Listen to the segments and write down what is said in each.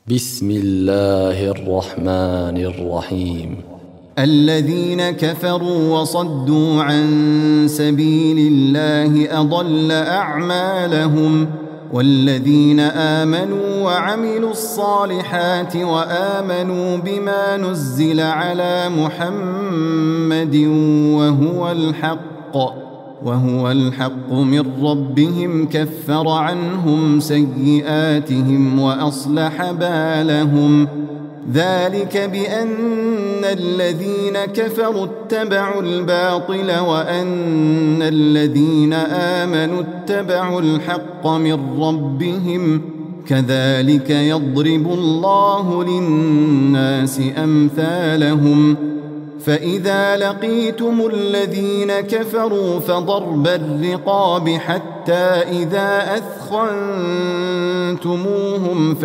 بسم الله الرحمن الرحيم. الذين كفروا وصدوا عن سبيل الله أضل أعمالهم، والذين آمنوا وعملوا الصالحات وآمنوا بما نزل على محمد وهو الحق من ربهم كفر عنهم سيئاتهم وأصلح بالهم. ذلك بأن الذين كفروا اتبعوا الباطل وأن الذين آمنوا اتبعوا الحق من ربهم، كذلك يضرب الله للناس أمثالهم. فإذا لقيتم الذين كفروا فضرب الرقاب حتى إذا أثخنتموهم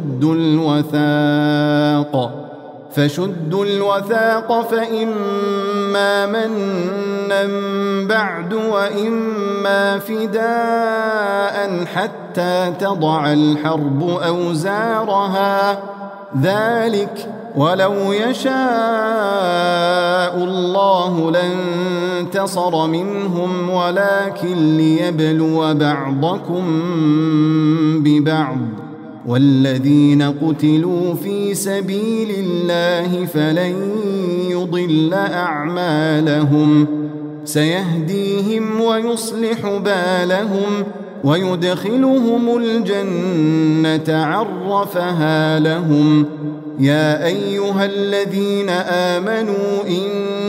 فشدوا الوثاق فإما منا بعد وإما فداء حتى تضع الحرب أوزارها، ذلك ولو يشاء الله لانتصر منهم ولكن ليبلو بعضكم ببعض، والذين قتلوا في سبيل الله فلن يضل أعمالهم، سيهديهم ويصلح بالهم ويدخلهم الجنة عرفها لهم. يا أيها الذين آمنوا إن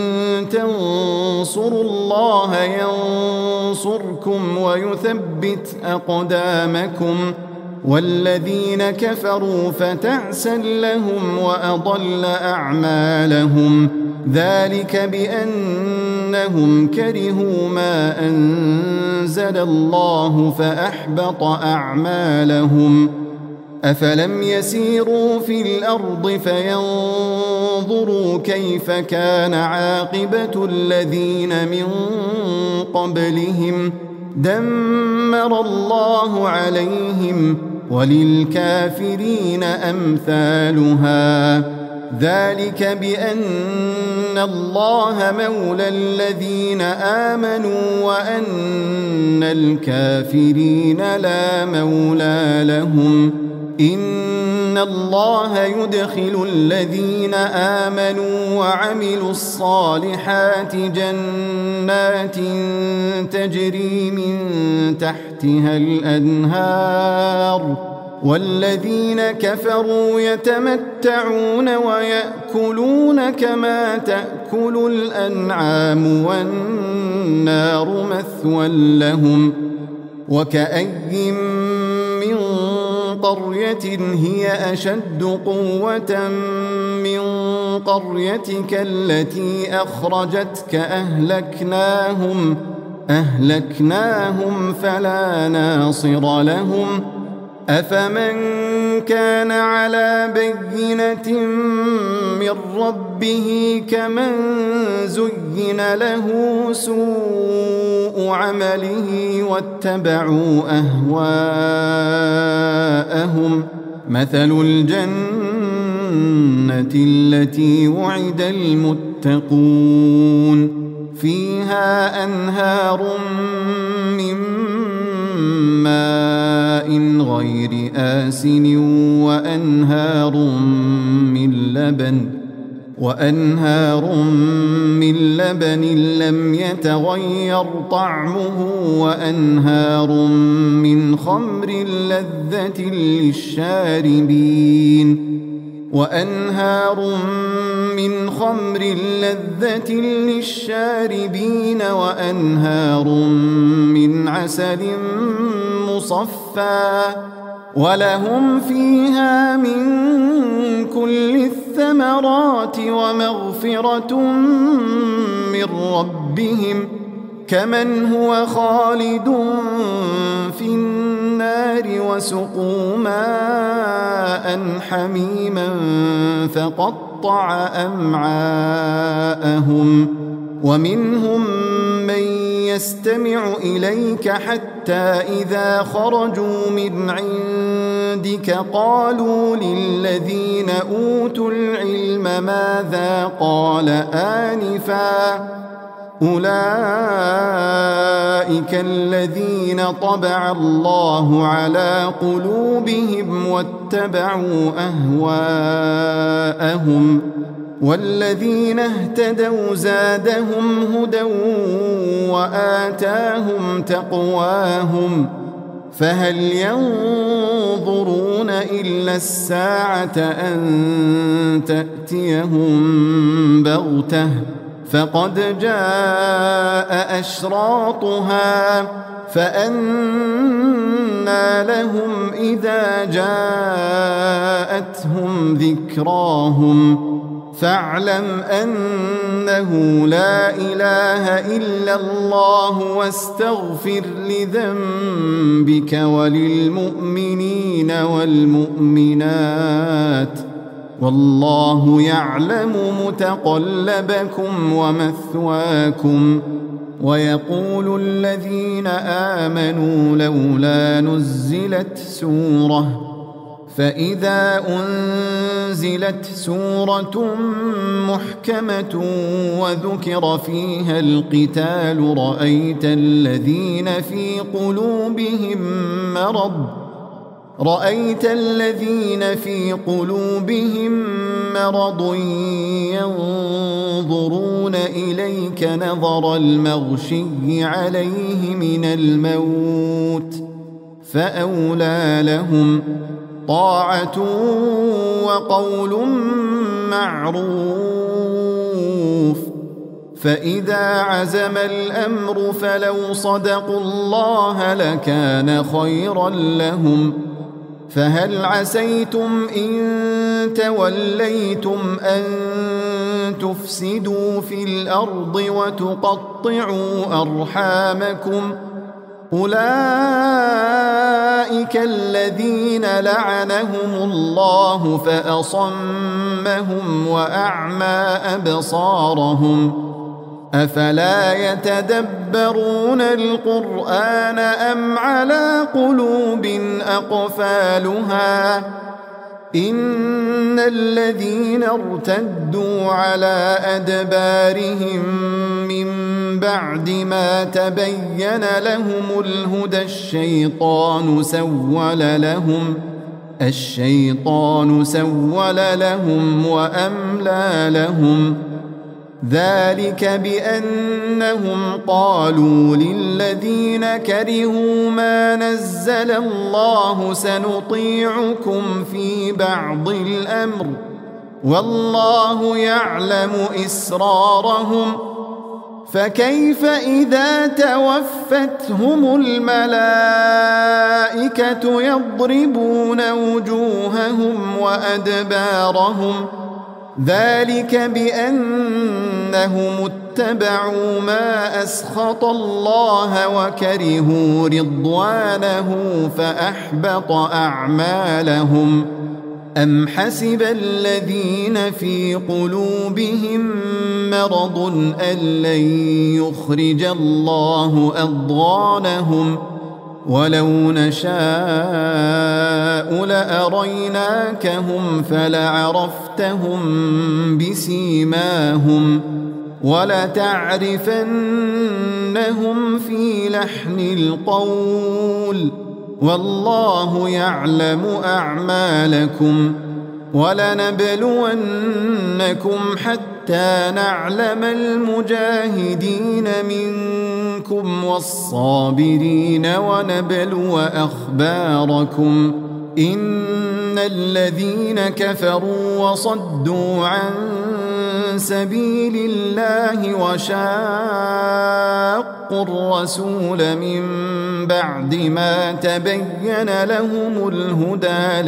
تنصروا الله ينصركم ويثبت أقدامكم، والذين كفروا فتعسا لهم وأضل أعمالهم، ذلك بأنهم كرهوا ما أنزل الله فأحبط أعمالهم. أفلم يسيروا في الأرض فينظروا كيف كان عاقبة الذين من قبلهم، دمر الله عليهم وللكافرين أمثالها، ذلك بأن الله مولى الذين آمنوا وأن الكافرين لا مولى لهم. إن الله يدخل الذين آمنوا وعملوا الصالحات جنات تجري من تحتها الأنهار، والذين كفروا يتمتعون ويأكلون كما تأكل الأنعام والنار مثوى لهم. وكأي من قرية هي أشد قوة من قريتك التي أخرجتك أهلكناهم فلا ناصر لهم. أفمن كان على بينة من ربه كمن زين له سوء عمله واتبعوا أهواءهم، مثل الجنة التي وعد المتقون فيها أنهار من ماء غير آسن وأنهار من لبن لم يتغير طعمه وأنهار من خمر لذة للشاربين وأنهار من عسل مصفى، ولهم فيها من كل الثمرات ومغفرة من ربهم، كمن هو خالد في النار وسقوا ماء حميما فقطع أمعاءهم، ومنهم من يستمع إليك حتى إذا خرجوا من عندك قالوا للذين أوتوا العلم ماذا قال آنفا أولئك الذين طبع الله على قلوبهم واتبعوا أهواءهم والذين اهتدوا زادهم هدى وآتاهم تقواهم فهل ينظرون إلا الساعة أن تأتيهم بغتة فقد جاء أشراطها فأنى لهم إذا جاءتهم ذكراهم فاعلم أنه لا إله إلا الله واستغفر لذنبك وللمؤمنين والمؤمنات والله يعلم متقلبكم ومثواكم ويقول الذين آمنوا لولا نزلت سورة فإذا أنزلت سورة محكمة وذكر فيها القتال رأيت الذين في قلوبهم مرض ينظرون إليك نظر المغشي عليه من الموت فأولى لهم طاعة وقول معروف فإذا عزم الأمر فلو صدقوا الله لكان خيرا لهم فهل عسيتم إن توليتم أن تفسدوا في الأرض وتقطعوا أرحامكم أولئك الذين لعنهم الله فأصمهم وأعمى أبصارهم أفلا يتدبرون القرآن أم على قلوب أقفالها إن الذين ارتدوا على أدبارهم من بعد ما تبين لهم الهدى الشيطان سول لهم وأملى لهم ذلك بأنهم قالوا للذين كرهوا ما نزل الله سنطيعكم في بعض الأمر والله يعلم إسرارهم فكيف إذا توفتهم الملائكة يضربون وجوههم وأدبارهم ذلك بأنهم اتبعوا ما أسخط الله وكرهوا رضوانه فأحبط أعمالهم أم حسب الذين في قلوبهم مرض أن لن يخرج الله أضغانهم ولو نشاء لأريناكهم فلعرفتهم بسيماهم ولتعرفنهم في لحن القول والله يعلم أعمالكم ولنبلونكم حتى نعلم المجاهدين منكم والصابرين ونبلو أخباركم إن الذين كفروا وصدوا عن سبيل الله وشاقوا الرسول من بعد ما تبين لهم الهدى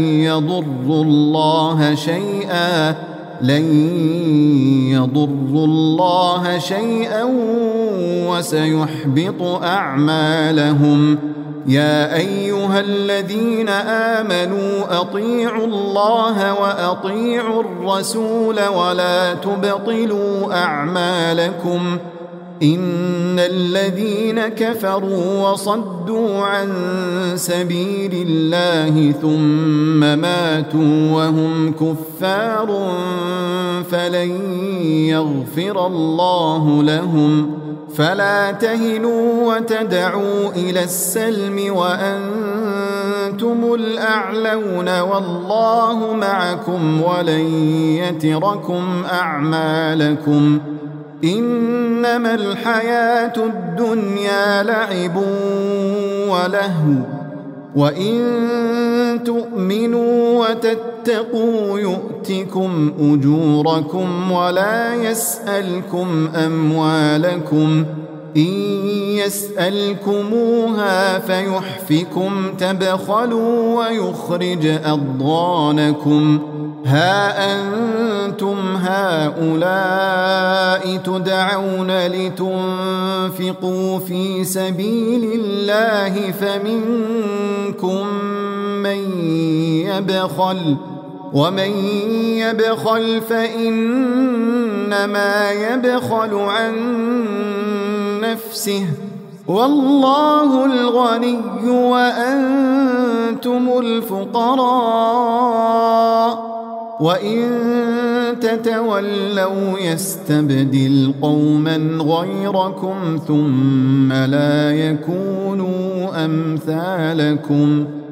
لن يضروا الله شيئا وسيحبط أعمالهم يا أيها الذين آمنوا أطيعوا الله وأطيعوا الرسول ولا تبطلوا أعمالكم إن الذين كفروا وصدوا عن سبيل الله ثم ماتوا وهم كفار فلن يغفر الله لهم فلا تهنوا وتدعوا إلى السلم وأنتم الأعلون والله معكم ولن يتركم أعمالكم إنما الحياة الدنيا لعب ولهو وإن تؤمنوا وتتقوا يؤتكم أجوركم ولا يسألكم أموالكم إن يسألكموها فيحفكم تبخلوا ويخرج أضغانكم ها أنتم هؤلاء تدعون لتنفقوا في سبيل الله فمنكم من يبخل ومن يبخل فإنما يبخل عن نفسه والله الغني وأنتم الفقراء وإن تتولوا يستبدل قوما غيركم ثم لا يكونوا أمثالكم